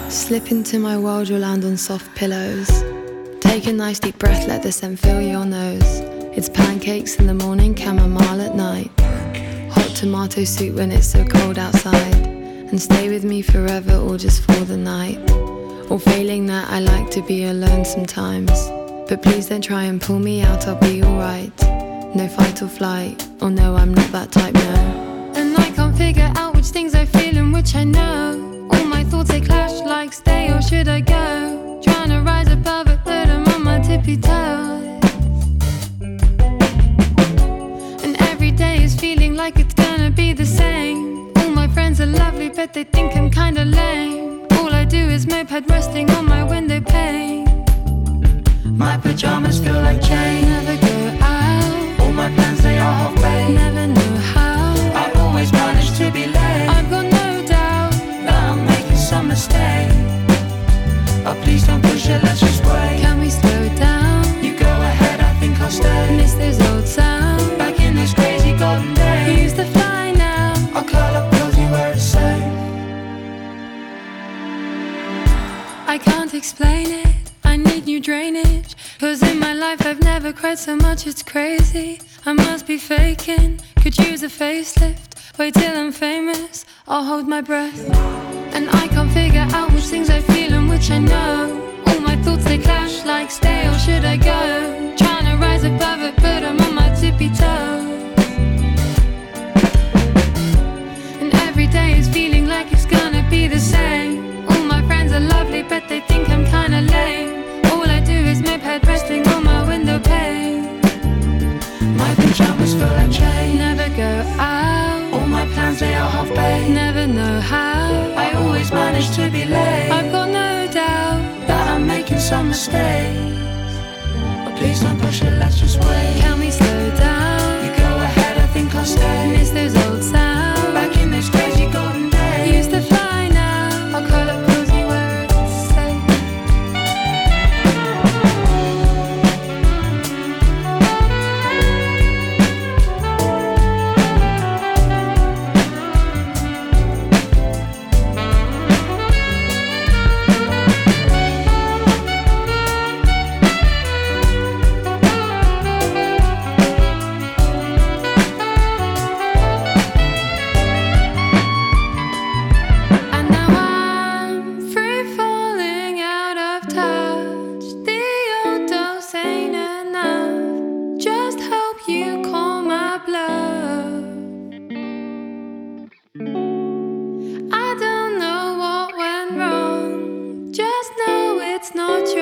Slip into my world, you'll land on soft pillows. Take a nice deep breath, let the scent fill your nose. It's pancakes in the morning, chamomile at night. Hot tomato soup when it's so cold outside. And stay with me forever or just for the night. Or failing that, I like to be alone sometimes. But please don't try and pull me out, I'll be alright. No fight or flight, or no, I'm not that type, no. And I can't figure out which things I feel and which I know. All my thoughts, they clash like stay or should I go? Trying to rise above it, but I'm on my tippy toes. And every day is feeling like it's gonna be the same. All my friends are lovely, but they think I'm kinda lame. All I do is moped resting on my window pane. My pajamas feel like chain. Never go out. All my plans, they are half-baked. Never know how. I always manage to be late. I've got no doubt that I'm making some mistake. Oh, please don't push it, let's just wait. Can we slow down? You go ahead, I think I'll stay. Miss those old sounds. Back in those crazy golden days. Used to fly now. I'll curl up cozy where it's safe. I can't explain it, I need new drainage. Cause in my life I've never cried so much, it's crazy. I must be faking, could use a facelift. Wait till I'm famous, I'll hold my breath. And I can't figure out which things I feel and which I know. All my thoughts, they clash like stay or should I go? Trying to rise above it, but I'm on my tippy toes. And every day is feeling like it's gonna be the same. All my friends are lovely, but they think I'm kinda lame. All I do is moped resting on my window pane. My pajamas feel like chain. Never go out. All my plans, they are half-baked. Never know how. I always manage to be late. I've got no doubt that I'm making some mistakes. But please don't push it, let's just wait. Can we slow down? You go ahead, I think I'll stay. Miss those old sounds. Back in those crazy golden days. Used to fly now. I'll curl up cozy where it's safe. I don't know what went wrong. Just know it's not your